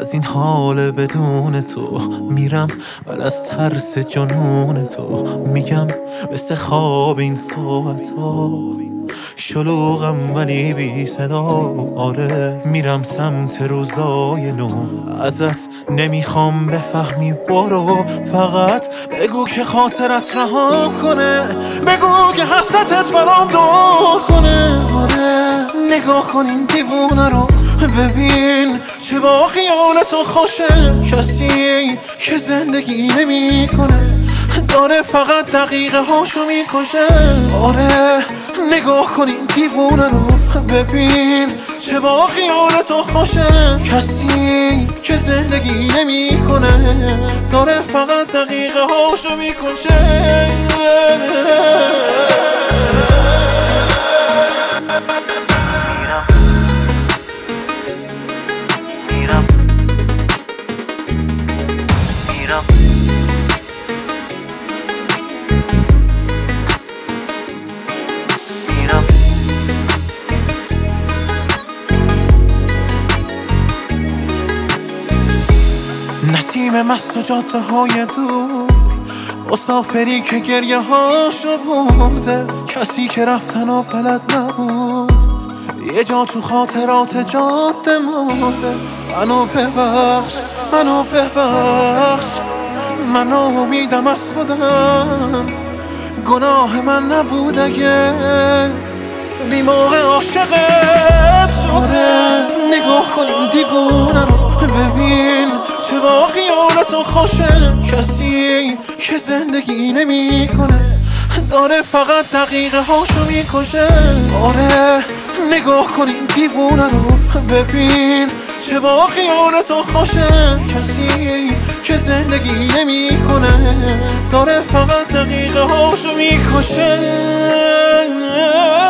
از این حال بدون تو میرم، ولی از ترس جنون تو میگم مثل خواب این ساعت ها. شلوغم ولی بی صدا، آره میرم سمت روزای نو. ازت نمیخوام بفهمی، برو فقط بگو که خاطرت رها کنه، بگو که حسرتت برام دعا کنه. آره نگاه کن این دیوونه رو، ببین چه با خیال تو خوشه. کسی که زندگی نمی کنه داره فقط دقیقه هاشو میکشه. آره نگاه کن این دیوونه رو، ببین چه با خیال تو خوشه. کسی که زندگی نمی کنه داره فقط دقیقه هاشو میکشه. نسیم مست و جاده های دور، مسافری که گریه هاشو برده. کسی که رفتن و بلد نبود، یه جا تو خاطرات جاده مرده. منو ببخش، منو ببخش، من امیدم از خودم. گناه من نبود اگه بی موقع عاشقت شده. نگاه کن این دیوونه رو، ببین چه با خیال تو خوشه. کسی که زندگی نمی کنه داره فقط دقیقه هاشو میکشه. آره نگاه کن این دیوونه رو، ببین چه با خیال تو خوشه. کسی که زندگی نمی کنه داره فقط دقیقه هاشو میکشه.